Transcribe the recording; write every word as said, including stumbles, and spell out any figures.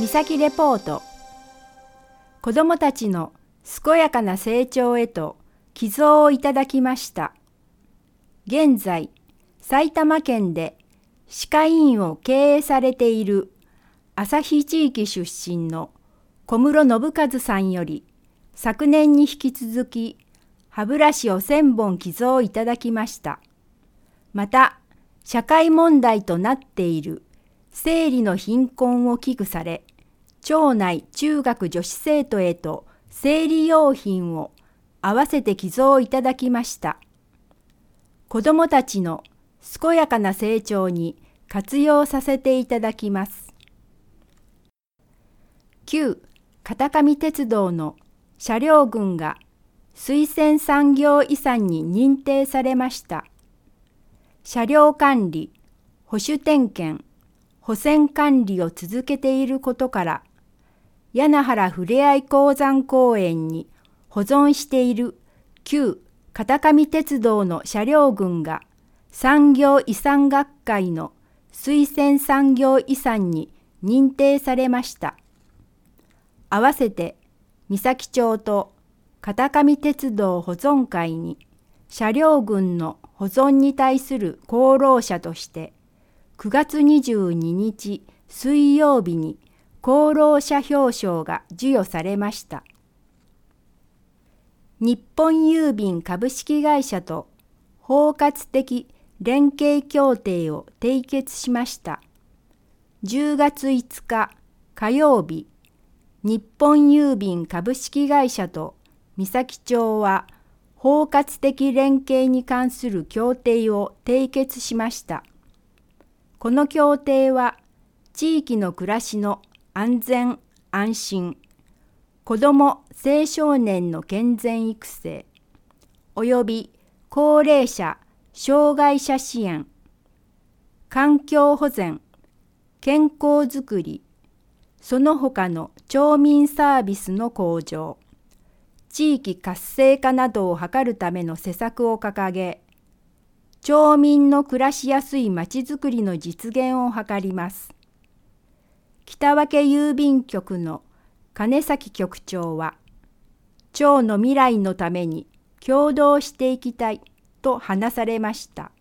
みさきレポート。子どもたちの健やかな成長へと寄贈をいただきました。現在、埼玉県で歯科医院を経営されている旭地域出身の小室信和さんより、昨年に引き続き歯ブラシをせんぼん寄贈いただきました。また、社会問題となっている生理の貧困を危惧され、町内中学女子生徒へと生理用品を合わせて寄贈いただきました。子どもたちの健やかな成長に活用させていただきます。旧片上鉄道の車両群が推薦産業遺産に認定されました。車両管理、保守点検、保線管理を続けていることから、柳原ふれあい鉱山公園に保存している旧片上鉄道の車両群が産業遺産学会の推薦産業遺産に認定されました。合わせて三崎町と片上鉄道保存会に車両群の保存に対する功労者としてくがつにじゅうににち水曜日に功労者表彰が授与されました。日本郵便株式会社と包括的連携協定を締結しました。じゅうがついつか火曜日、日本郵便株式会社と三崎町は包括的連携に関する協定を締結しました。この協定は地域の暮らしの安全・安心、子ども・青少年の健全育成、および高齢者・障害者支援、環境保全、健康づくり、その他の町民サービスの向上、地域活性化などを図るための施策を掲げ、町民の暮らしやすいまちづくりの実現を図ります。北分郵便局の金崎局長は、町の未来のために協働していきたいと話されました。